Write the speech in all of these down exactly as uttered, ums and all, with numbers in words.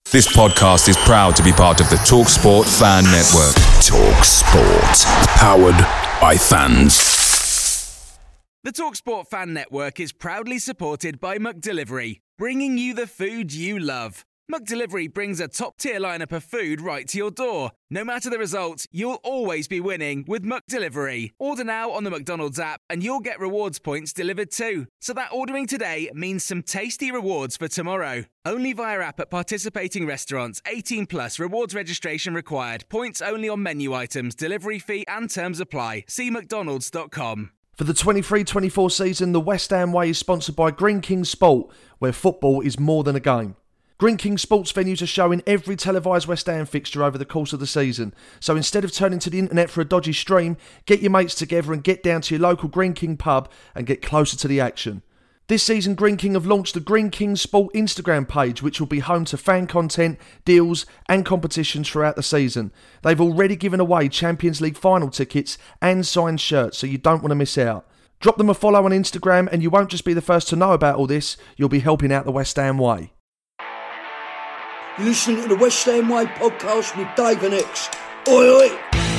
This podcast is proud to be part of the TalkSport Fan Network. TalkSport. Powered by fans. The TalkSport Fan Network is proudly supported by McDelivery, bringing you the food you love. McDelivery brings a top-tier lineup of food right to your door. No matter the result, you'll always be winning with McDelivery. Order now on the McDonald's app and you'll get rewards points delivered too. So that ordering today means some tasty rewards for tomorrow. Only via app at participating restaurants. eighteen plus, rewards registration required. Points only on menu items, delivery fee and terms apply. See mcdonalds dot com. For the twenty-three twenty-four season, the West Ham Way is sponsored by Greene King Sport, where football is more than a game. Greene King Sports venues are showing every televised West Ham fixture over the course of the season. So instead of turning to the internet for a dodgy stream, get your mates together and get down to your local Greene King pub and get closer to the action. This season, Greene King have launched the Greene King Sport Instagram page, which will be home to fan content, deals and competitions throughout the season. They've already given away Champions League final tickets and signed shirts, so you don't want to miss out. Drop them a follow on Instagram and you won't just be the first to know about all this, you'll be helping out the West Ham Way. You're listening to the West Ham Way podcast with Dave and X. Oi, oi!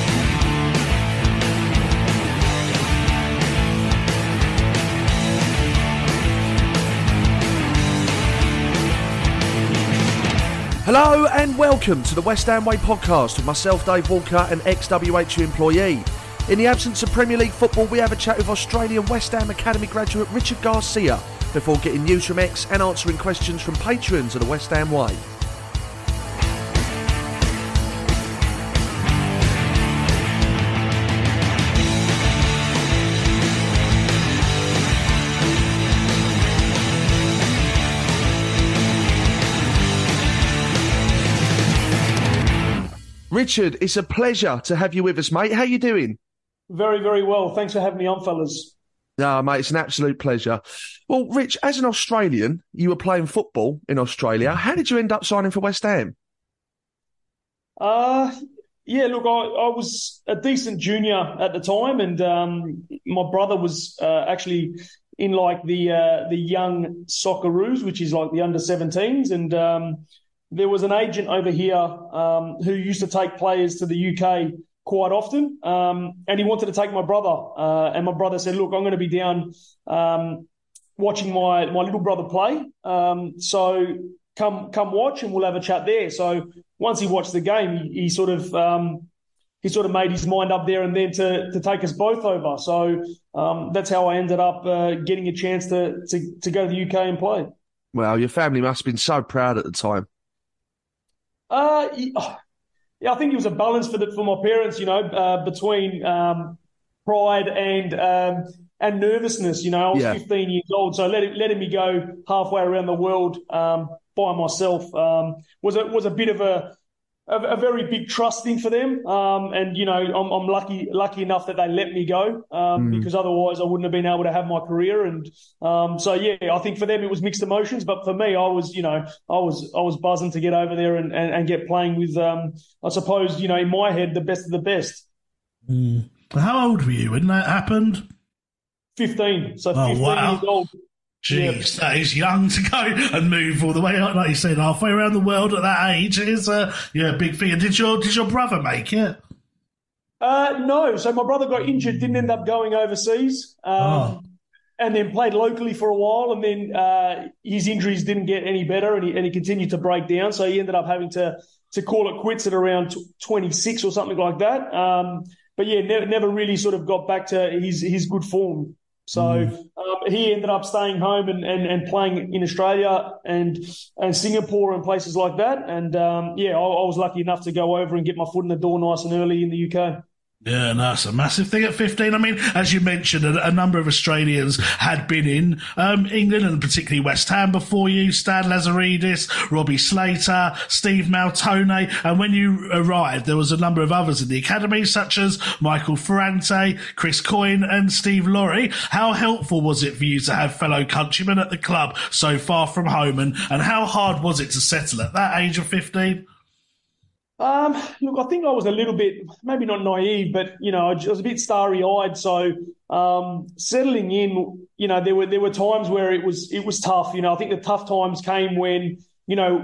Hello and welcome to the West Ham Way podcast with myself, Dave Walker, an ex-W H U employee. In the absence of Premier League football, we have a chat with Australian West Ham Academy graduate Richard Garcia before getting news from X and answering questions from patrons of the West Ham Way. Richard, it's a pleasure to have you with us, mate. How you doing? Very, very well. Thanks for having me on, fellas. No, mate, it's an absolute pleasure. Well, Rich, as an Australian, you were playing football in Australia. How did you end up signing for West Ham? Uh, yeah, look, I, I was a decent junior at the time, and um, my brother was uh, actually in like the uh, the young Socceroos, which is like the under seventeens, and um, there was an agent over here um, who used to take players to the U K quite often, um, and he wanted to take my brother. Uh, and my brother said, look, I'm going to be down um, watching my, my little brother play. Um, so come come watch and we'll have a chat there. So once he watched the game, he, he sort of um, he sort of made his mind up there and then to to take us both over. So um, that's how I ended up uh, getting a chance to, to, to go to the U K and play. Well, your family must have been so proud at the time. Uh, yeah, I think it was a balance for the, for my parents, you know, uh, between um, pride and um, and nervousness. You know, I was yeah. fifteen years old, so letting letting me go halfway around the world um, by myself um, was a was a bit of a a, a very big trust thing for them. Um, and you know, I'm, I'm lucky lucky enough that they let me go um, mm. because otherwise I wouldn't have been able to have my career. And um, so yeah, I think for them it was mixed emotions, but for me, I was you know I was I was buzzing to get over there and, and, and get playing with um, I suppose you know in my head the best of the best. Mm. How old were you when that happened? Fifteen. So oh, fifteen wow. years old. Jeez, yeah. That is young to go and move all the way, like you said, halfway around the world at that age. It is a yeah, big thing. And did your did your brother make it? Uh, no. So my brother got injured, didn't end up going overseas, um, oh. and then played locally for a while. And then uh, his injuries didn't get any better, and he and he continued to break down. So he ended up having to to call it quits at around twenty-six or something like that. Um, but yeah, never never really sort of got back to his his good form. So mm. um, he ended up staying home and, and, and playing in Australia and and Singapore and places like that. And, um, yeah, I, I was lucky enough to go over and get my foot in the door nice and early in the U K. Yeah, no, that's a massive thing at fifteen. I mean, as you mentioned, a, a number of Australians had been in um, England and particularly West Ham before you, Stan Lazaridis, Robbie Slater, Steve Maltone. And when you arrived, there was a number of others in the academy, such as Michael Ferrante, Chris Coyne and Steve Laurie. How helpful was it for you to have fellow countrymen at the club so far from home? And, and how hard was it to settle at that age of fifteen? Um, look, I think I was a little bit, maybe not naive, but, you know, I was a bit starry-eyed. So um, settling in, you know, there were there were times where it was it was tough. You know, I think the tough times came when, you know,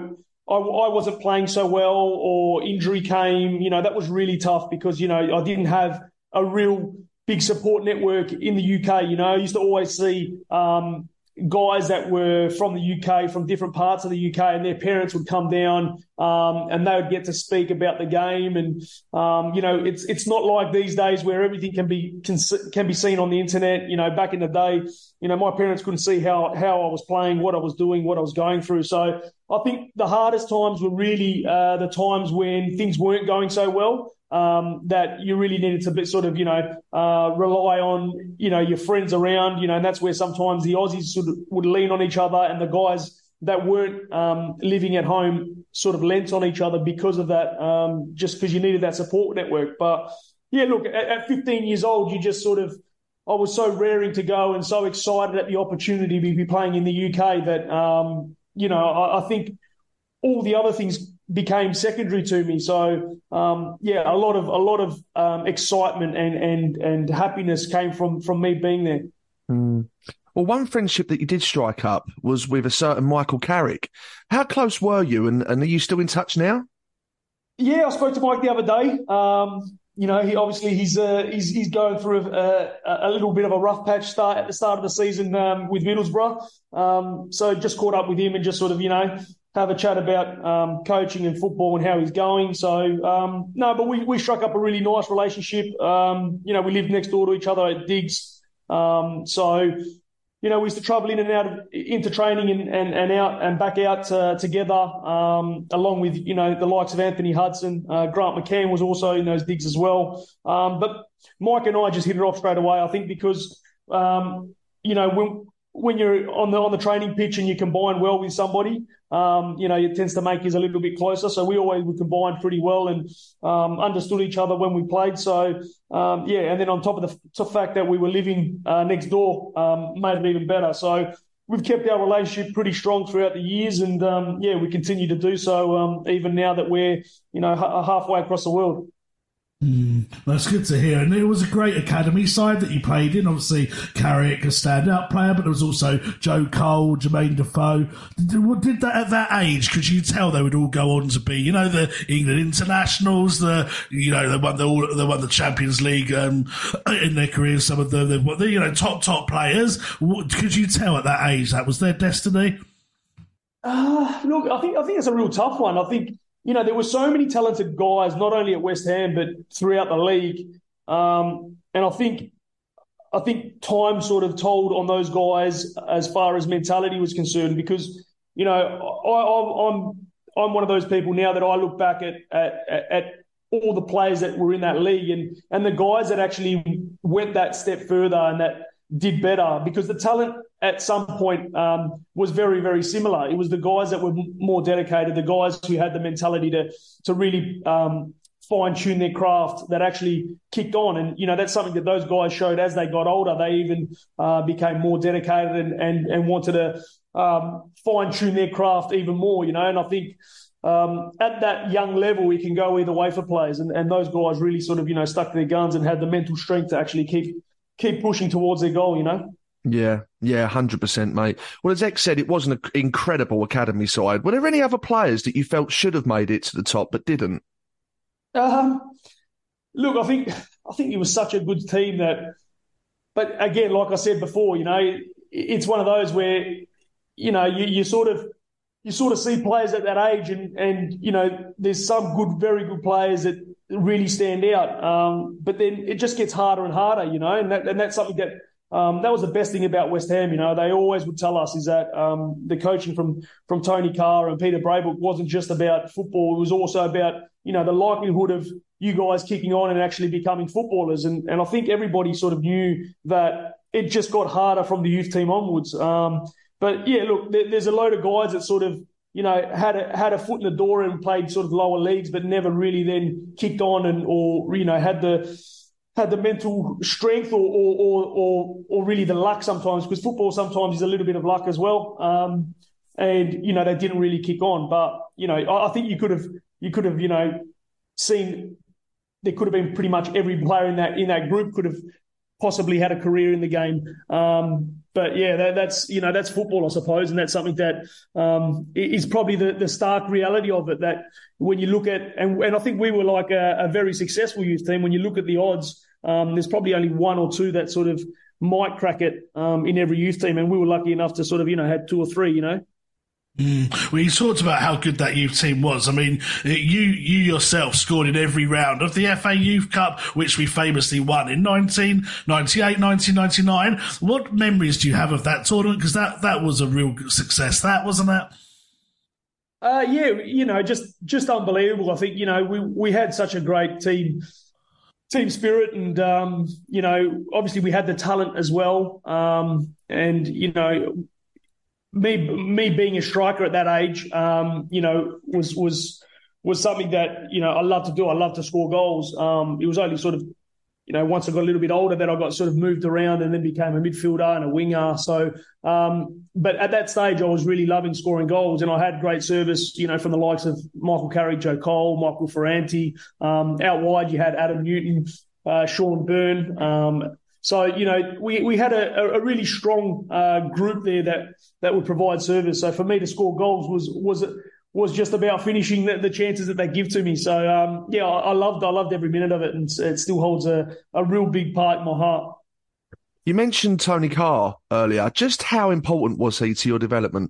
I, I wasn't playing so well or injury came, you know, that was really tough because, you know, I didn't have a real big support network in the U K. You know, I used to always see um, guys that were from the U K, from different parts of the U K, and their parents would come down um, and they would get to speak about the game. And, um, you know, it's it's not like these days where everything can be can, can be seen on the internet. You know, back in the day, you know, my parents couldn't see how, how I was playing, what I was doing, what I was going through. So I think the hardest times were really uh, the times when things weren't going so well. Um, that you really needed to be sort of, you know, uh, rely on, you know, your friends around, you know, and that's where sometimes the Aussies sort of would lean on each other and the guys that weren't um, living at home sort of lent on each other because of that, um, just because you needed that support network. But, yeah, look, at, at fifteen years old, you just sort of, I was so raring to go and so excited at the opportunity to be playing in the U K that, um, you know, I, I think all the other things became secondary to me. So um, yeah, a lot of a lot of um, excitement and and and happiness came from from me being there. Mm. Well, one friendship that you did strike up was with a certain Michael Carrick. How close were you, and, and are you still in touch now? Yeah, I spoke to Mike the other day. Um, you know, he obviously he's uh, he's he's going through a, a, a little bit of a rough patch start at the start of the season um, with Middlesbrough. Um, so just caught up with him and just sort of, you know, have a chat about um, coaching and football and how he's going. So, um, no, but we, we struck up a really nice relationship. Um, you know, we lived next door to each other at Diggs. Um, so, you know, we used to travel in and out of, into training and, and, and out and back out uh, together, um, along with, you know, the likes of Anthony Hudson. Uh, Grant McCann was also in those Diggs as well. Um, but Mike and I just hit it off straight away, I think, because, um, you know, when, when you're on the on the training pitch and you combine well with somebody, um, you know, it tends to make us a little bit closer. So we always would combine pretty well and um, understood each other when we played. So, um, yeah, and then on top of the, the fact that we were living uh, next door um, made it even better. So we've kept our relationship pretty strong throughout the years and, um, yeah, we continue to do so um, even now that we're, you know, h- halfway across the world. Mm, that's good to hear. And it was a great academy side that you played in. Obviously, Carrick, a standout player, but there was also Joe Cole, Jermaine Defoe. Did, what did that at that age? Could you tell they would all go on to be, you know, the England internationals, the, you know, they won the, all, they won the Champions League um, in their careers, some of them, the, you know, top, top players. What, could you tell at that age that was their destiny? Uh, look, I think I think it's a real tough one. I think, you know, there were so many talented guys, not only at West Ham, but throughout the league. Um, and I think I think time sort of told on those guys as far as mentality was concerned, because, you know, I, I, I'm I'm one of those people now that I look back at, at, at all the players that were in that league and, and the guys that actually went that step further and that did better, because the talent at some point um, was very, very similar. It was the guys that were more dedicated, the guys who had the mentality to to really um, fine-tune their craft that actually kicked on. And, you know, that's something that those guys showed as they got older. They even uh, became more dedicated and, and, and wanted to um, fine-tune their craft even more, you know. And I think um, at that young level, it can go either way for players. And, and those guys really sort of, you know, stuck to their guns and had the mental strength to actually keep keep pushing towards their goal, you know. Yeah, yeah, one hundred percent, mate. Well, as X said, it was an incredible academy side. Were there any other players that you felt should have made it to the top but didn't? Um, look, I think I think it was such a good team that, but again, like I said before, you know, it's one of those where, you know, you, you sort of you sort of see players at that age, and and you know, there's some good, very good players that really stand out. Um, but then it just gets harder and harder, you know, and that and that's something that. Um, that was the best thing about West Ham, you know. They always would tell us is that um, the coaching from from Tony Carr and Peter Braybook wasn't just about football. It was also about, you know, the likelihood of you guys kicking on and actually becoming footballers. And, and I think everybody sort of knew that it just got harder from the youth team onwards. Um, but, yeah, look, there, there's a load of guys that sort of, you know, had a, had a foot in the door and played sort of lower leagues but never really then kicked on and or, you know, had the – had the mental strength or or or or really the luck sometimes, because football sometimes is a little bit of luck as well. Um, and, you know, they didn't really kick on. But, you know, I, I think you could have, you could have, you know, seen there could have been pretty much every player in that in that group could have possibly had a career in the game. Um, but yeah, that, that's you know that's football, I suppose, and that's something that um, is probably the, the stark reality of it. That when you look at and, and I think we were like a, a very successful youth team. When you look at the odds, um, there's probably only one or two that sort of might crack it um, in every youth team, and we were lucky enough to sort of you know had two or three. You know. Mm. Well, you talked about how good that youth team was. I mean, you you yourself scored in every round of the F A Youth Cup, which we famously won in nineteen ninety-eight, nineteen ninety-nine. What memories do you have of that tournament? Because that, that was a real success, that, wasn't it? Uh, yeah, you know, just just unbelievable. I think, you know, we, we had such a great team team spirit and, um, you know, obviously we had the talent as well. Um, and, you know, Me, me being a striker at that age, um, you know, was was was something that you know I love to do. I love to score goals. Um, it was only sort of, you know, once I got a little bit older that I got sort of moved around and then became a midfielder and a winger. So, um, but at that stage, I was really loving scoring goals, and I had great service, you know, from the likes of Michael Carrick, Joe Cole, Michael Ferranti. Um, out wide, you had Adam Newton, uh, Sean Byrne. Um, So, you know, we, we had a, a really strong uh, group there that, that would provide service. So for me to score goals was was was just about finishing the, the chances that they give to me. So, um, yeah, I, I loved I loved every minute of it, and it still holds a, a real big part in my heart. You mentioned Tony Carr earlier. Just how important was he to your development?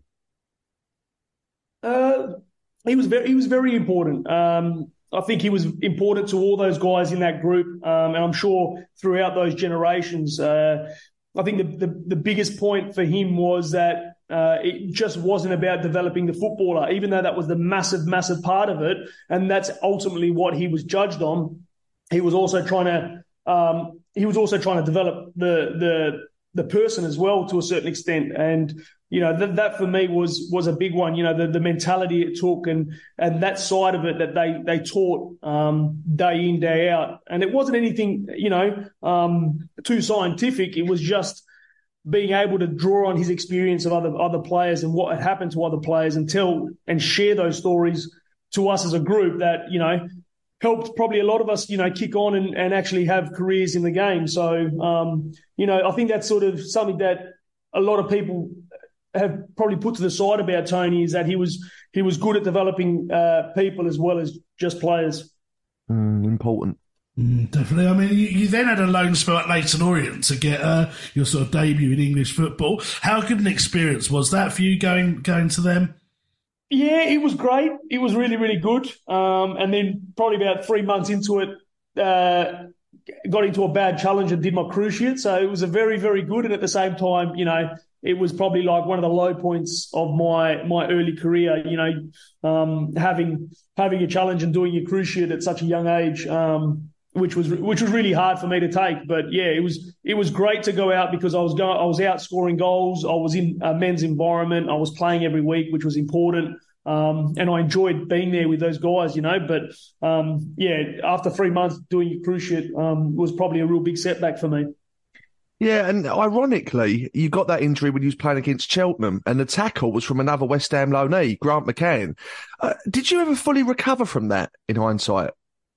Uh, he was very he was very important. Um, I think he was important to all those guys in that group, um, and I'm sure throughout those generations. Uh, I think the, the, the biggest point for him was that uh, it just wasn't about developing the footballer, even though that was the massive, massive part of it, and that's ultimately what he was judged on. He was also trying to um, he was also trying to develop the the the person as well to a certain extent, and you know that that for me was was a big one. You know the, the mentality it took and and that side of it that they they taught um, day in day out, and it wasn't anything you know um, too scientific. It was just being able to draw on his experience of other other players and what had happened to other players and tell and share those stories to us as a group that you know helped probably a lot of us, you know, kick on and, and actually have careers in the game. So, um, you know, I think that's sort of something that a lot of people have probably put to the side about Tony is that he was he was good at developing uh, people as well as just players. Mm, important. Mm, definitely. I mean, you, you then had a loan spell at Leyton Orient to get uh, your sort of debut in English football. How good an experience was that for you going going to them? Yeah, it was great. It was really, really good. Um, and then probably about three months into it, uh, got into a bad challenge and did my cruciate. So it was a very, very good. And at the same time, you know, it was probably like one of the low points of my my early career, you know, um, having having a challenge and doing your cruciate at such a young age, um, which was which was really hard for me to take. But yeah, it was it was great to go out because I was going I was out scoring goals. I was in a men's environment. I was playing every week, which was important. Um, and I enjoyed being there with those guys, you know. But um, yeah, after three months doing your cruciate um, was probably a real big setback for me. Yeah, and ironically, you got that injury when you was playing against Cheltenham, and the tackle was from another West Ham loanee, Grant McCann. Uh, did you ever fully recover from that, in hindsight?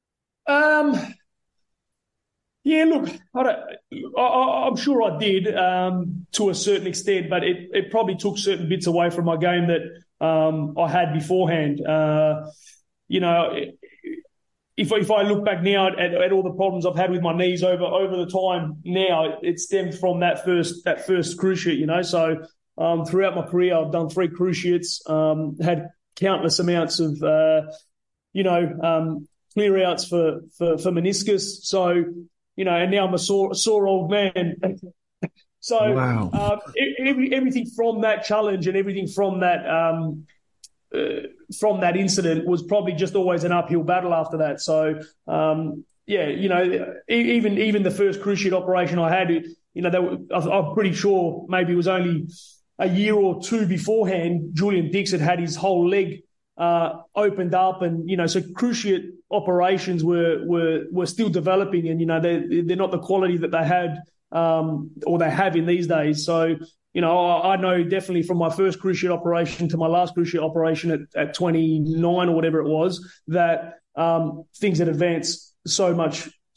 Um, yeah, look, I don't, I, I'm sure I did um, to a certain extent, but it, it probably took certain bits away from my game that um, I had beforehand. Uh, you know, if if I look back now at, at all the problems I've had with my knees over over the time now, it stemmed from that first that first cruciate. You know, so um, throughout my career, I've done three cruciates, um, had countless amounts of uh, you know um, clear outs for, for for meniscus. So you know, and now I'm a sore sore old man. So wow. uh, every, everything from that challenge and everything from that um, uh, from that incident was probably just always an uphill battle after that. So um, yeah, you know, even even the first cruciate operation I had, you know, that, I'm pretty sure maybe it was only a year or two beforehand. Julian Dix had had his whole leg uh, opened up, and you know, so cruciate operations were were were still developing, and you know, they they're not the quality that they had. Um, or they have in these days. So, you know, I, I know definitely from my first cruciate operation to my last cruciate operation at, at twenty-nine or whatever it was, that um, things had advanced so much,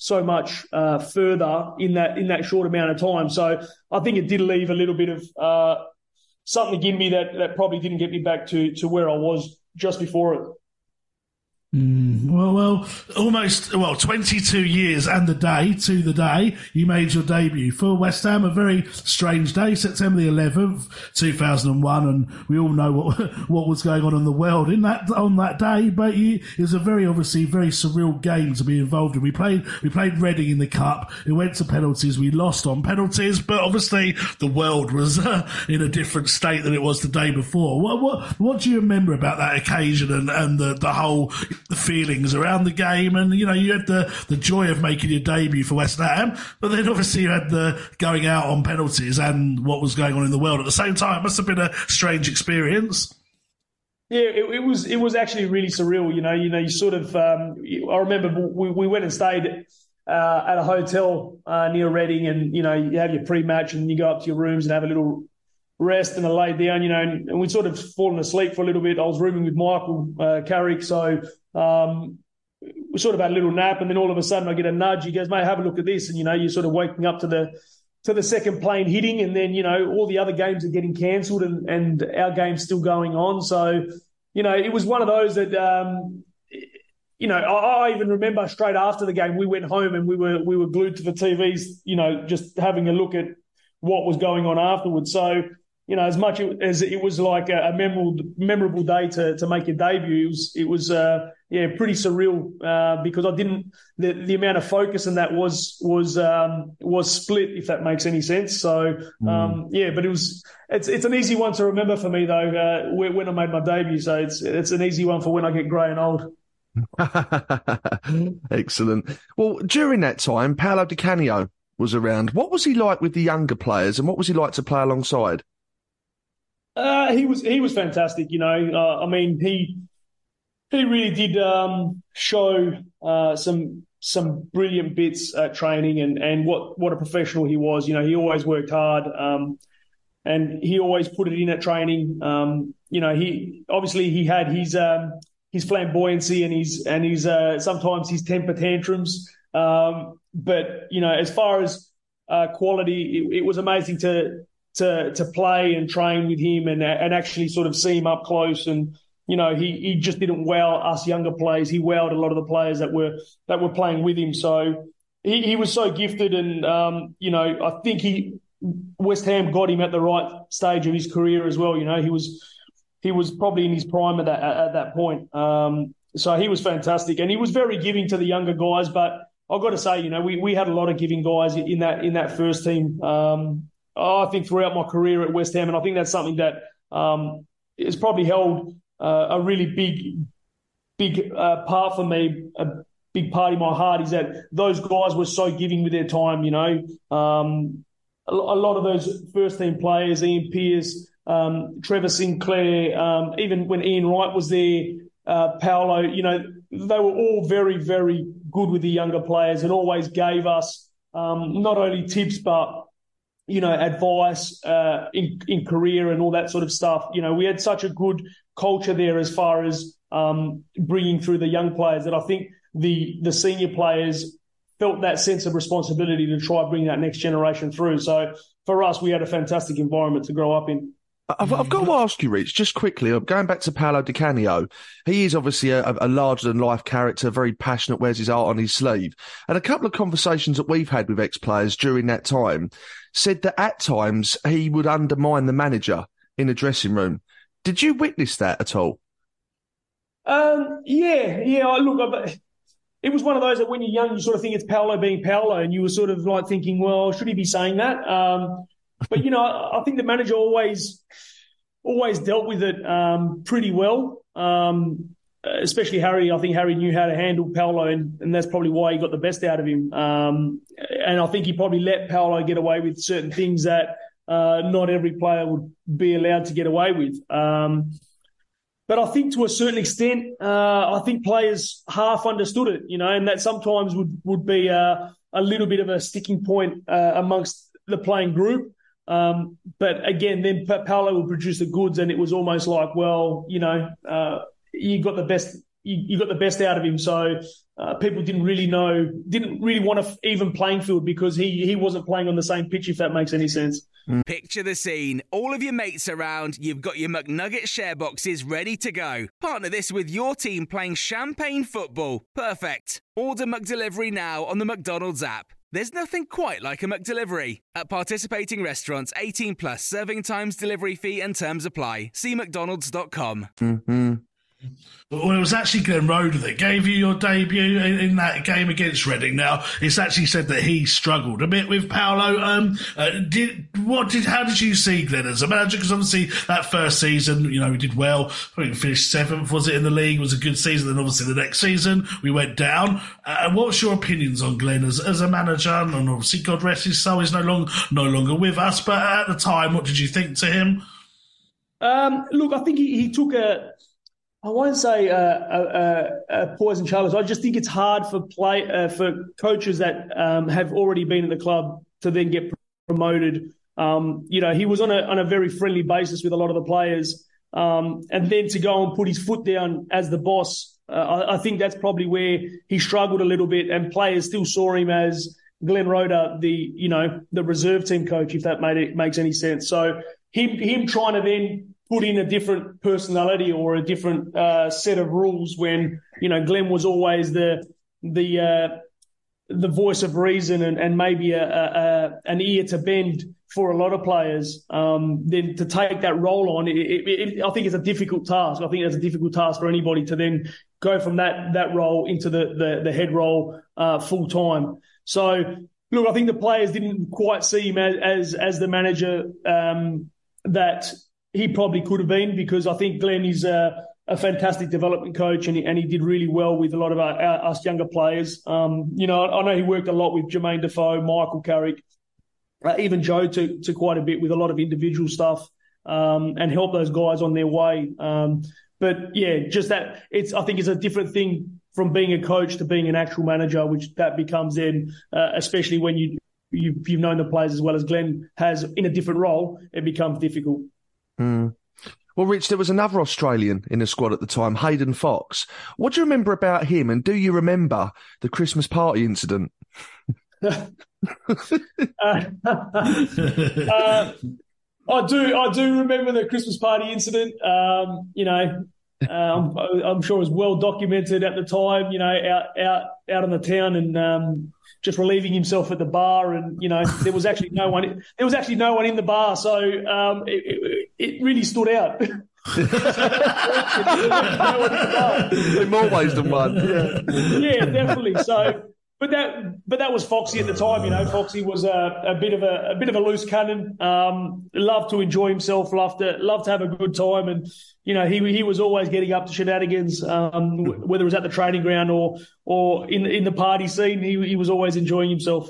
so much uh, further in that in that short amount of time. So I think it did leave a little bit of uh, something in me that, that probably didn't get me back to to where I was just before it. Mm, well, well, almost, well, twenty-two years and the day, to the day, you made your debut for West Ham. A very strange day, September the eleventh, two thousand one, and we all know what what was going on in the world in that on that day, but you, it was a very, obviously, very surreal game to be involved in. We played we played Reading in the Cup, it went to penalties, we lost on penalties, but obviously the world was uh, in a different state than it was the day before. What what, what do you remember about that occasion and, and the, the whole... the feelings around the game? And you know, you had the the joy of making your debut for West Ham, but then obviously you had the going out on penalties and what was going on in the world at the same time. It must have been a strange experience. Yeah, it, it was it was actually really surreal. You know, you know, you sort of um, I remember we, we went and stayed uh, at a hotel uh, near Reading, and you know, you have your pre-match and you go up to your rooms and have a little rest and I laid down, you know, and, and we'd sort of fallen asleep for a little bit. I was rooming with Michael uh, Carrick, so um, we sort of had a little nap, and then all of a sudden I get a nudge. He goes, "Mate, have a look at this," and you know, you're sort of waking up to the to the second plane hitting, and then you know all the other games are getting cancelled, and and our game's still going on. So you know, it was one of those that. Um, You know, I, I even remember straight after the game, we went home and we were we were glued to the T Vs, you know, just having a look at what was going on afterwards. So, you know, as much as it was like a, a memorable memorable day to to make your debut, it was it was uh, yeah pretty surreal uh, because I didn't the, the amount of focus in that was was um, was split, if that makes any sense. So um, mm. yeah, but it was it's it's an easy one to remember for me though uh, when I made my debut. So it's it's an easy one for when I get grey and old. Excellent. Well, during that time, Paolo Di Canio was around. What was he like with the younger players, and what was he like to play alongside? Uh, he was he was fantastic. You know, uh, I mean, he he really did um, show uh, some some brilliant bits at training, and and what what a professional he was. You know, he always worked hard, um, and he always put it in at training. Um, you know, he obviously he had his. Um, his flamboyancy and his and his uh, sometimes his temper tantrums. Um, but you know, as far as uh, quality, it, it was amazing to to to play and train with him and and actually sort of see him up close. And you know, he he just didn't wow us younger players. He wowed a lot of the players that were that were playing with him. So he, he was so gifted, and um, you know, I think he West Ham got him at the right stage of his career as well. You know, he was. He was probably in his prime at that at that point. Um, so he was fantastic, and he was very giving to the younger guys. But I've got to say, you know, we, we had a lot of giving guys in that in that first team. Um, I think throughout my career at West Ham, and I think that's something that um, has probably held uh, a really big big uh, part for me. A big part in my heart is that those guys were so giving with their time. You know, um, a, a lot of those first team players, Ian Pearce. Um, Trevor Sinclair, um, even when Ian Wright was there, uh, Paolo, you know, they were all very, very good with the younger players and always gave us um, not only tips, but, you know, advice uh, in, in career and all that sort of stuff. You know, we had such a good culture there as far as um, bringing through the young players that I think the the senior players felt that sense of responsibility to try and bring that next generation through. So for us, we had a fantastic environment to grow up in. I've, I've got to ask you, Rich, just quickly, going back to Paolo Di Canio, he is obviously a, a larger-than-life character, very passionate, wears his heart on his sleeve. And a couple of conversations that we've had with ex-players during that time said that at times he would undermine the manager in the dressing room. Did you witness that at all? Um, yeah, yeah. Look, it was one of those that when you're young, you sort of think it's Paolo being Paolo, and you were sort of like thinking, well, should he be saying that? Um But, you know, I think the manager always always dealt with it um, pretty well, um, especially Harry. I think Harry knew how to handle Paolo, and, and that's probably why he got the best out of him. Um, and I think he probably let Paolo get away with certain things that uh, not every player would be allowed to get away with. Um, but I think to a certain extent, uh, I think players half understood it, you know, and that sometimes would, would be a, a little bit of a sticking point uh, amongst the playing group. Um, but again, then Paolo would produce the goods, and it was almost like, well, you know, uh, you got the best you, you got the best out of him. So uh, people didn't really know, didn't really want a f- even playing field because he he wasn't playing on the same pitch, if that makes any sense. Picture the scene. All of your mates around, you've got your McNugget share boxes ready to go. Partner this with your team playing champagne football. Perfect. Order McDelivery now on the McDonald's app. There's nothing quite like a McDelivery. At participating restaurants, eighteen plus, serving times, delivery fee and terms apply. See mcdonalds dot com. Mm-hmm. Well, it was actually Glenn Roeder that gave you your debut in, in that game against Reading. Now, it's actually said that he struggled a bit with Paolo. Um, uh, did what did how did you see Glenn as a manager? Because obviously that first season, you know, we did well. I think we finished seventh, was it, in the league? It was a good season. Then obviously the next season we went down. Uh, what's your opinions on Glenn as, as a manager? And obviously, God rest his soul, he's no longer no longer with us. But at the time, what did you think to him? Um, look, I think he, he took a. I won't say a, a, a poison challenge. I just think it's hard for play uh, for coaches that um, have already been at the club to then get promoted. Um, you know, he was on a on a very friendly basis with a lot of the players, um, and then to go and put his foot down as the boss, uh, I, I think that's probably where he struggled a little bit. And players still saw him as Glenn Roeder, the you know the reserve team coach, if that made it makes any sense. So him him trying to then put in a different personality or a different uh, set of rules when, you know, Glenn was always the the uh, the voice of reason and, and maybe a, a, a, an ear to bend for a lot of players. Um, then to take that role on, it, it, it, I think it's a difficult task. I think it's a difficult task for anybody to then go from that that role into the the, the head role uh, full time. So, look, I think the players didn't quite see him as as, as the manager um, that he probably could have been, because I think Glenn is a, a fantastic development coach and he, and he did really well with a lot of our, our, us younger players. Um, you know, I know he worked a lot with Jermaine Defoe, Michael Carrick, uh, even Joe to, to quite a bit with a lot of individual stuff um, and helped those guys on their way. Um, but, yeah, just that it's I think it's a different thing from being a coach to being an actual manager, which that becomes then, uh, especially when you, you, you've known the players as well as Glenn has in a different role, it becomes difficult. Mm. Well, Rich, there was another Australian in the squad at the time, Hayden Fox. What do you remember about him, and do you remember the Christmas party incident? uh, uh, I do. I do remember the Christmas party incident. Um, you know, um, I'm sure it was well documented at the time. You know, out out out in the town and. Um, just relieving himself at the bar, and you know there was actually no one. There was actually no one in the bar, so um, it, it, it really stood out. In more ways than one. Yeah, yeah, definitely. So, but that, but that was Foxy at the time. You know, Foxy was a, a bit of a, a bit of a loose cannon. Um, loved to enjoy himself, loved to loved to have a good time, and you know he he was always getting up to shenanigans. Um, whether it was at the training ground or or in in the party scene, he he was always enjoying himself.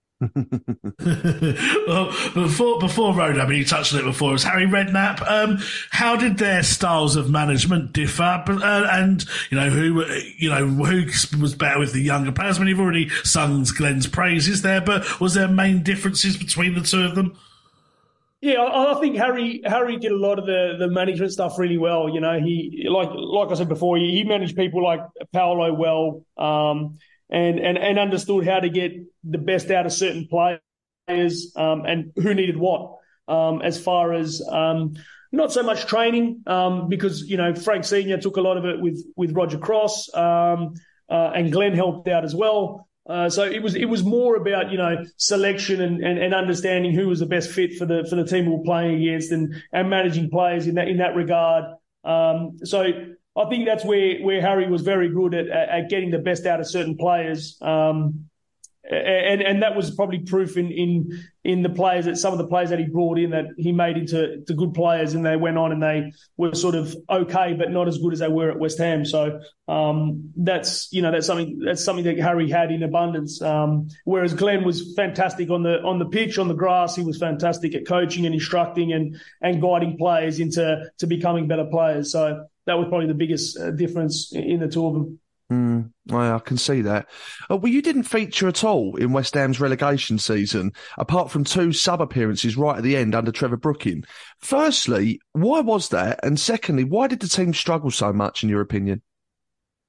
Well, before before Roeder, I mean, you touched on it before, it was Harry Redknapp. Um, how did their styles of management differ? Uh, and you know who you know who was better with the younger players? I mean, you've already sung Glenn's praises there, but was there main differences between the two of them? Yeah, I, I think Harry Harry did a lot of the, the management stuff really well. You know, he like like I said before, he, he managed people like Paolo well. Um, And, and and understood how to get the best out of certain players um, and who needed what um, as far as um, not so much training um, because, you know, Frank Senior took a lot of it with, with Roger Cross um, uh, and Glenn helped out as well. Uh, so it was it was more about, you know, selection and, and, and understanding who was the best fit for the for the team we were playing against and, and managing players in that in that regard. Um, so I think that's where, where Harry was very good at, at getting the best out of certain players. Um, and, and that was probably proof in, in, in the players that some of the players that he brought in that he made into to good players, and they went on and they were sort of okay, but not as good as they were at West Ham. So, um, that's, you know, that's something, that's something that Harry had in abundance. Um, whereas Glenn was fantastic on the, on the pitch, on the grass. He was fantastic at coaching and instructing and, and guiding players into, to becoming better players. So, that was probably the biggest uh, difference in the two of them. Mm, I can see that. Uh, well, you didn't feature at all in West Ham's relegation season, apart from two sub-appearances right at the end under Trevor Brooking. Firstly, why was that? And secondly, why did the team struggle so much, in your opinion?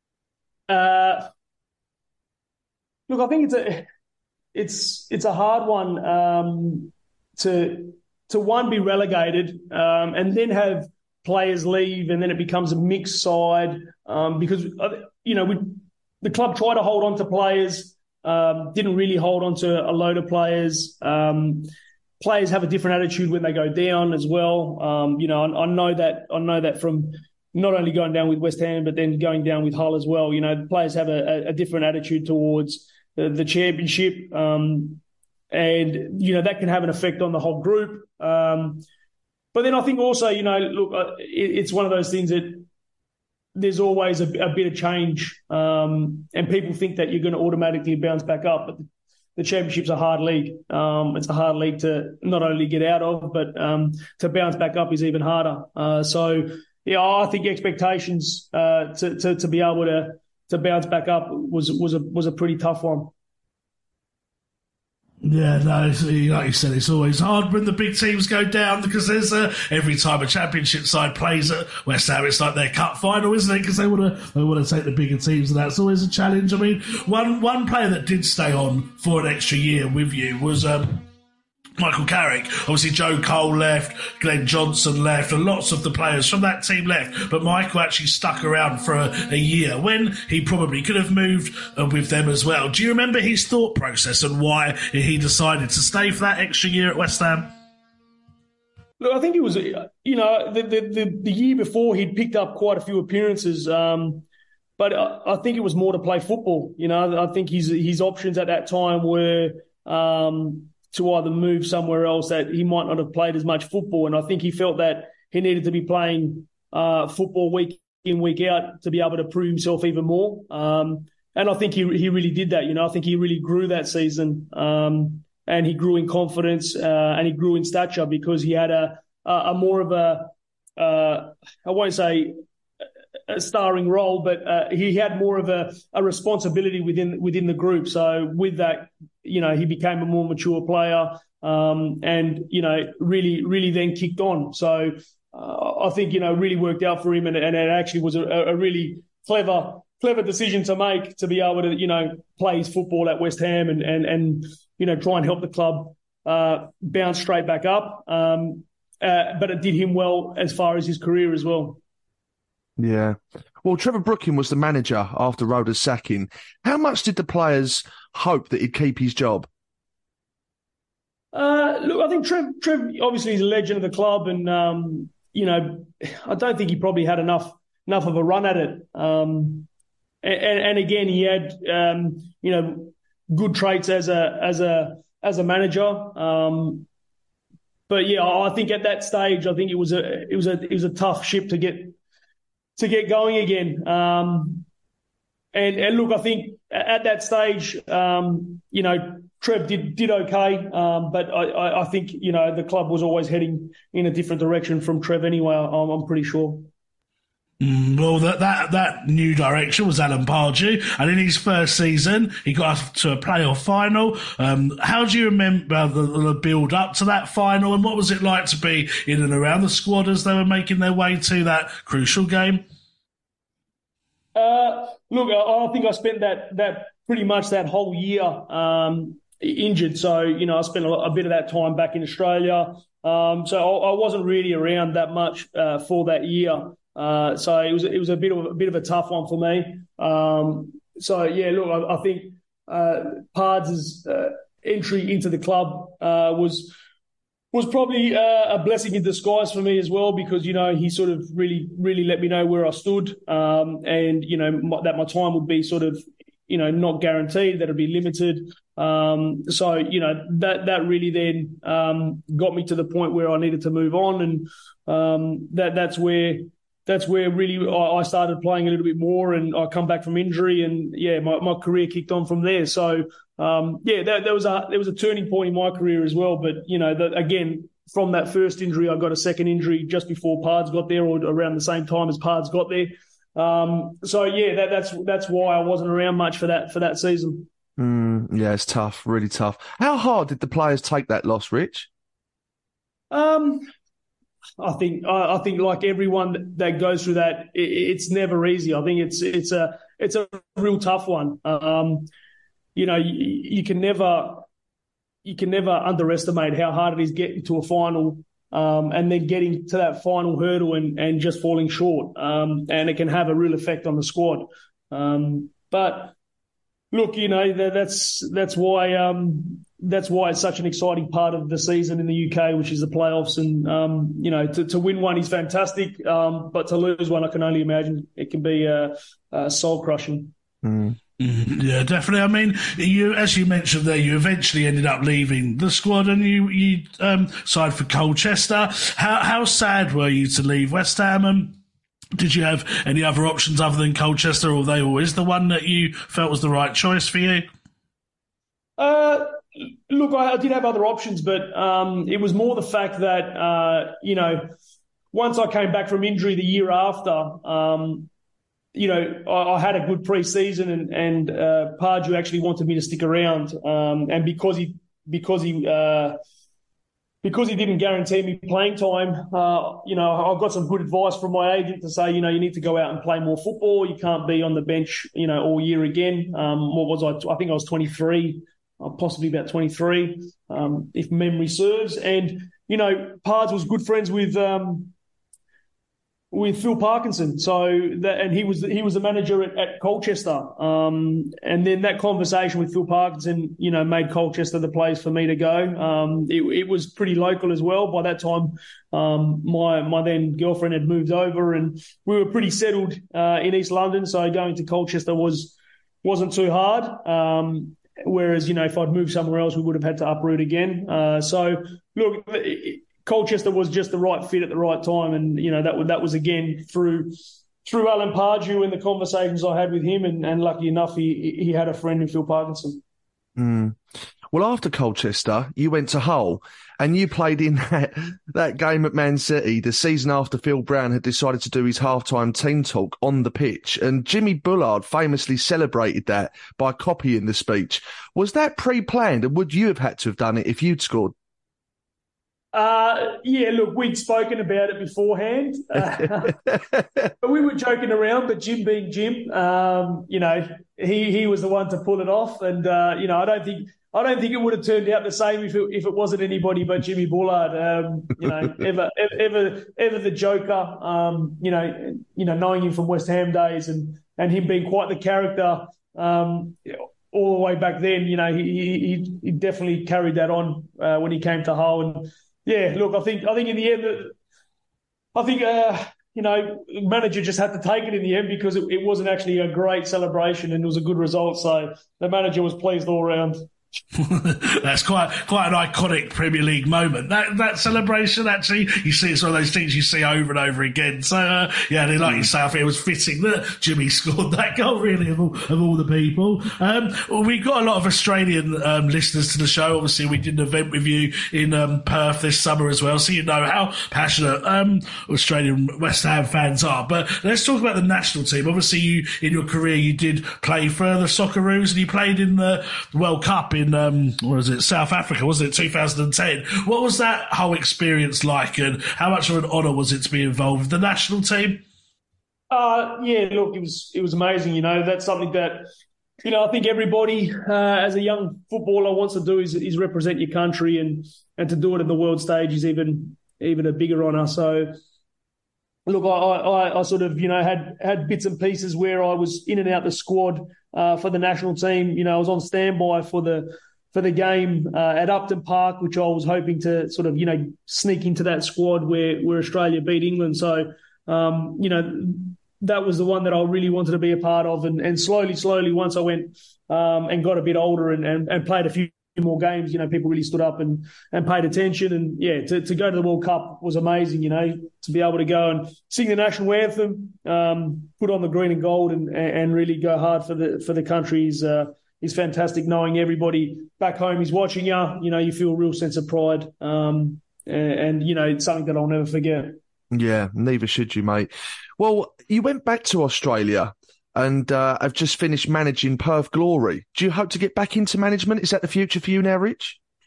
Uh, look, I think it's a it's it's a hard one um, to to one be relegated um, and then have players leave, and then it becomes a mixed side um, because you know we, the club tried to hold on to players, um, didn't really hold on to a load of players. Um, players have a different attitude when they go down as well. Um, you know, I, I know that I know that from not only going down with West Ham, but then going down with Hull as well. You know, players have a, a different attitude towards the, the championship, um, and you know that can have an effect on the whole group. Um, but then I think also, you know, look, uh, it, it's one of those things that there's always a, a bit of change, um, and people think that you're going to automatically bounce back up, but the Championship's a hard league. Um, it's a hard league to not only get out of, but um, to bounce back up is even harder. Uh, so, yeah, I think expectations uh, to, to to be able to to bounce back up was was a was a pretty tough one. Yeah, no, like you said, it's always hard when the big teams go down because there's a, every time a championship side plays at West Ham, it's like their cup final, isn't it? Because they want to they want to take the bigger teams, and that's always a challenge. I mean, one one player that did stay on for an extra year with you was um, Michael Carrick. Obviously, Joe Cole left, Glenn Johnson left, and lots of the players from that team left. But Michael actually stuck around for a, a year when he probably could have moved uh, with them as well. Do you remember his thought process and why he decided to stay for that extra year at West Ham? Look, I think it was, you know, the the, the, the year before he'd picked up quite a few appearances, um, but I, I think it was more to play football. You know, I think his his options at that time were Um, to either move somewhere else that he might not have played as much football. And I think he felt that he needed to be playing uh, football week in, week out to be able to prove himself even more. Um, and I think he he really did that. You know, I think he really grew that season, um, and he grew in confidence uh, and he grew in stature because he had a, a, a more of a, uh, I won't say a starring role, but uh, he had more of a, a responsibility within within the group. So with that, you know, he became a more mature player, um, and you know, really, really then kicked on. So uh, I think you know, really worked out for him, and, and it actually was a, a really clever, clever decision to make to be able to you know play his football at West Ham and and and you know try and help the club uh, bounce straight back up. Um, uh, but it did him well as far as his career as well. Yeah. Well, Trevor Brooking was the manager after Roda's sacking. How much did the players hope that he'd keep his job? Uh, look, I think Trev, Trev obviously is a legend of the club, and um, you know, I don't think he probably had enough enough of a run at it. Um, and, and again, he had um, you know good traits as a as a as a manager. Um, but yeah, I think at that stage, I think it was a it was a it was a tough ship to get. to get going again. Um, and, and look, I think at that stage, um, you know, Trev did did okay, um, but I, I think, you know, the club was always heading in a different direction from Trev anyway, I'm, I'm pretty sure. Mm, well, that, that that new direction was Alan Pardew, and in his first season, he got us to a playoff final. Um, how do you remember the, the build up to that final, and what was it like to be in and around the squad as they were making their way to that crucial game? Uh, look, I, I think I spent that that pretty much that whole year um, injured, so you know I spent a, a bit of that time back in Australia, um, so I, I wasn't really around that much uh, for that year. Uh, so it was it was a bit of a bit of a tough one for me. Um, so yeah, look, I, I think uh, Pards' uh, entry into the club uh, was was probably uh, a blessing in disguise for me as well, because you know he sort of really really let me know where I stood, um, and you know my, that my time would be sort of you know not guaranteed, that it'd be limited. Um, so you know that that really then um, got me to the point where I needed to move on, and um, that that's where. That's where really I started playing a little bit more, and I come back from injury, and yeah, my, my career kicked on from there. So um, yeah, that, that was a there was a turning point in my career as well. But you know, that, again, from that first injury, I got a second injury just before Pards got there, or around the same time as Pards got there. Um, so yeah, that, that's that's why I wasn't around much for that for that season. Mm, yeah, it's tough, really tough. How hard did the players take that loss, Rich? Um. I think I think like everyone that goes through that, it's never easy. I think it's it's a it's a real tough one. Um, you know, you, you can never you can never underestimate how hard it is getting to a final um, and then getting to that final hurdle and, and just falling short. Um, and it can have a real effect on the squad. Um, but look, you know, that, that's that's why um, that's why it's such an exciting part of the season in the U K, which is the playoffs. And um, you know, to, to win one is fantastic, um, but to lose one, I can only imagine it can be uh, uh, soul crushing. Mm. Yeah, definitely. I mean, you, as you mentioned there, you eventually ended up leaving the squad and you, you um, signed for Colchester. How, how sad were you to leave West Ham? And did you have any other options other than Colchester, or were they always the one that you felt was the right choice for you? Uh, look, I, I did have other options, but um, it was more the fact that, uh, you know, once I came back from injury the year after, um, you know, I, I had a good pre-season, and, and uh, Pardew actually wanted me to stick around. Um, and because he because he uh, because he didn't guarantee me playing time, uh, you know, I got some good advice from my agent to say, you know, you need to go out and play more football. You can't be on the bench, you know, all year again. Um, what was I? I think I was twenty-three, uh, possibly about twenty-three, um, if memory serves. And you know, Pards was good friends with. Um, with Phil Parkinson, so that, and he was he was the manager at, at Colchester, um, and then that conversation with Phil Parkinson, you know, made Colchester the place for me to go. Um, it, it was pretty local as well. By that time, um, my my then girlfriend had moved over, and we were pretty settled uh, in East London. So going to Colchester was wasn't too hard. Um, whereas, you know, if I'd moved somewhere else, we would have had to uproot again. Uh, so look. It, Colchester was just the right fit at the right time, and you know that that was again through through Alan Pardew and the conversations I had with him, and, and lucky enough he he had a friend in Phil Parkinson. Mm. Well, after Colchester, you went to Hull, and you played in that that game at Man City the season after Phil Brown had decided to do his halftime team talk on the pitch, and Jimmy Bullard famously celebrated that by copying the speech. Was that pre-planned, and would you have had to have done it if you'd scored? Uh, yeah, look, we'd spoken about it beforehand. Uh, but we were joking around, but Jim being Jim, um, you know, he, he was the one to pull it off. And, uh, you know, I don't think I don't think it would have turned out the same if it, if it wasn't anybody but Jimmy Bullard. Um, you know, ever, ever, ever the joker, um, you know, you know, knowing him from West Ham days and, and him being quite the character, um, all the way back then, you know, he, he, he definitely carried that on, uh, when he came to Hull. And, yeah, look, I think I think in the end, I think uh, you know, the manager just had to take it in the end because it, it wasn't actually a great celebration and it was a good result. So the manager was pleased all round. That's quite quite an iconic Premier League moment. That that celebration, actually, you see, it's one of those things you see over and over again. So uh, yeah, like you say, I think it was fitting that Jimmy scored that goal, really, of all, of all the people. Um, well, we got a lot of Australian um, listeners to the show. Obviously, we did an event with you in um, Perth this summer as well, so you know how passionate um, Australian West Ham fans are. But let's talk about the national team. Obviously, you in your career you did play for the Socceroos, and you played in the World Cup in um, what was it, South Africa, wasn't it, two thousand ten? What was that whole experience like, and how much of an honour was it to be involved with the national team? Uh, yeah, look, it was it was amazing. You know, that's something that, you know, I think everybody uh, as a young footballer wants to do is, is represent your country, and and to do it in the world stage is even even a bigger honour. So, look, I, I, I sort of, you know, had had bits and pieces where I was in and out the squad uh, for the national team. You know, I was on standby for the for the game uh, at Upton Park, which I was hoping to sort of, you know, sneak into that squad where where Australia beat England. So, um, you know, that was the one that I really wanted to be a part of. And, and slowly, slowly, once I went um, and got a bit older and, and, and played a few more games, you know, people really stood up and, and paid attention. And, yeah, to, to go to the World Cup was amazing, you know, to be able to go and sing the national anthem, um, put on the green and gold and, and really go hard for the for the country is, uh, is fantastic. Knowing everybody back home is watching you, you know, you feel a real sense of pride. Um, and, and, you know, it's something that I'll never forget. Yeah, neither should you, mate. Well, you went back to Australia and uh, have just finished managing Perth Glory. Do you hope to get back into management? Is that the future for you now, Rich?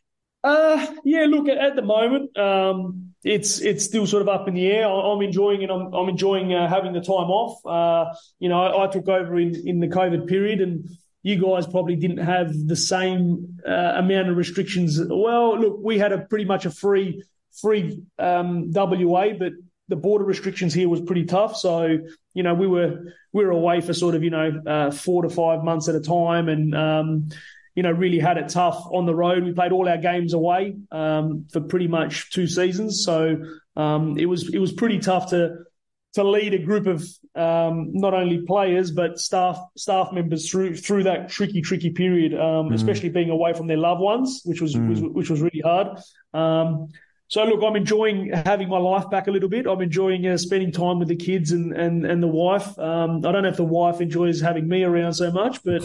Uh, yeah, look, at, at the moment, um, it's it's still sort of up in the air. I, I'm enjoying it. I'm, I'm enjoying uh, having the time off. Uh, you know, I, I took over in, in the COVID period, and you guys probably didn't have the same uh, amount of restrictions. Well, look, we had a pretty much a free free um, W A, but the border restrictions here was pretty tough. So, you know, we were we were away for sort of, you know, uh, four to five months at a time, and um, you know, really had it tough on the road. We played all our games away um, for pretty much two seasons. So um, it was it was pretty tough to to lead a group of um, not only players but staff staff members through through that tricky tricky period, um, mm. especially being away from their loved ones, which was, mm. was which was really hard. Um, so look, I'm enjoying having my life back a little bit. I'm enjoying uh, spending time with the kids and and and the wife. Um, I don't know if the wife enjoys having me around so much, but.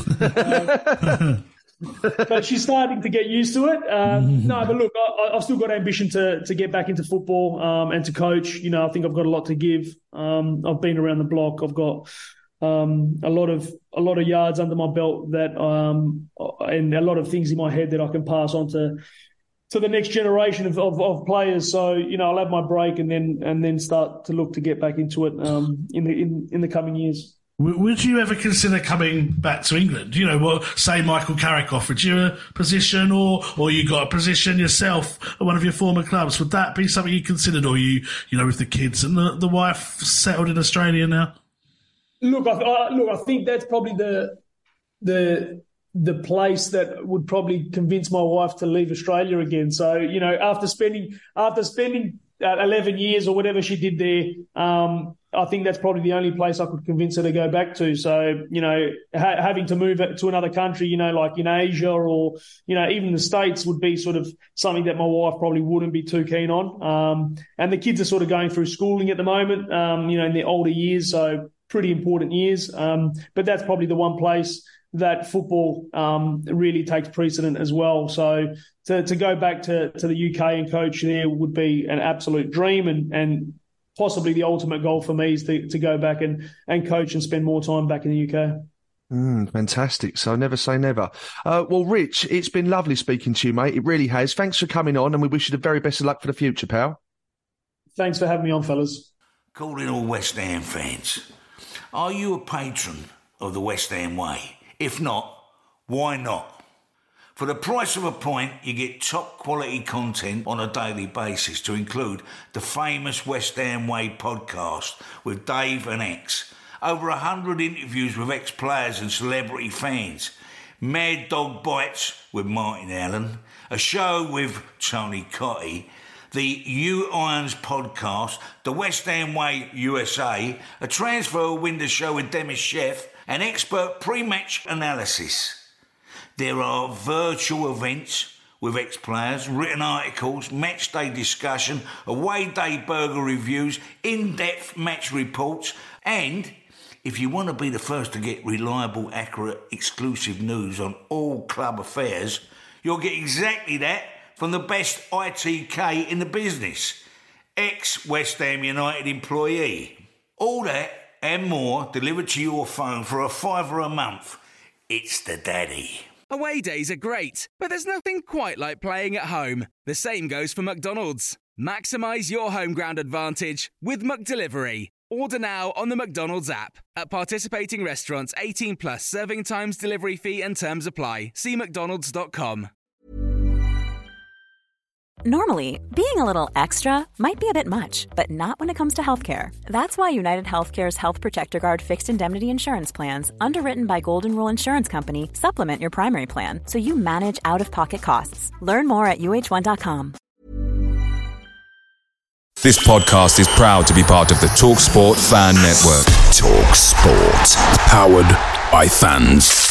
Uh, but she's starting to get used to it. Um, no, but look, I, I've still got ambition to to get back into football um, and to coach. You know, I think I've got a lot to give. Um, I've been around the block. I've got um, a lot of a lot of yards under my belt that um, and a lot of things in my head that I can pass on to to the next generation of, of, of players. So, you know, I'll have my break and then and then start to look to get back into it um, in the in, in the coming years. Would you ever consider coming back to England? You know, well, say Michael Carrick offered you a position, or or you got a position yourself at one of your former clubs. Would that be something you considered, or you, you know, with the kids and the, the wife settled in Australia now? Look, I, I, look, I think that's probably the the the place that would probably convince my wife to leave Australia again. So, you know, after spending after spending uh, eleven years or whatever she did there. Um, I think that's probably the only place I could convince her to go back to. So, you know, ha- having to move to another country, you know, like in Asia or, you know, even the States would be sort of something that my wife probably wouldn't be too keen on. Um, and the kids are sort of going through schooling at the moment, um, you know, in their older years. So pretty important years. Um, but that's probably the one place that football um, really takes precedent as well. So to, to go back to, to the U K and coach there would be an absolute dream, and, and possibly the ultimate goal for me is to, to go back and, and coach and spend more time back in the U K. Mm, fantastic. So never say never. Uh, well, Rich, it's been lovely speaking to you, mate. It really has. Thanks for coming on, and we wish you the very best of luck for the future, pal. Thanks for having me on, fellas. Calling all West Ham fans, are you a patron of the West Ham way? If not, why not? For the price of a pint, you get top quality content on a daily basis, to include the famous West Ham Way podcast with Dave and X, over a hundred interviews with ex-players and celebrity fans, Mad Dog Bites with Martin Allen, a show with Tony Cotty, the U Irons podcast, the West Ham Way U S A, a transfer window show with Demis Chef, and expert pre-match analysis. There are virtual events with ex-players, written articles, match day discussion, away day burger reviews, in-depth match reports, and if you want to be the first to get reliable, accurate, exclusive news on all club affairs, you'll get exactly that from the best I T K in the business, ex-West Ham United employee. All that and more delivered to your phone for a fiver a month. It's the daddy. Away days are great, but there's nothing quite like playing at home. The same goes for McDonald's. Maximise your home ground advantage with McDelivery. Order now on the McDonald's app. At participating restaurants, eighteen plus, serving times, delivery fee and terms apply. See mcdonalds dot com. Normally, being a little extra might be a bit much, but not when it comes to healthcare. That's why United Healthcare's Health Protector Guard fixed indemnity insurance plans, underwritten by Golden Rule Insurance Company, supplement your primary plan so you manage out-of-pocket costs. Learn more at U H one dot com. This podcast is proud to be part of the TalkSport Fan Network. TalkSport. Powered by fans.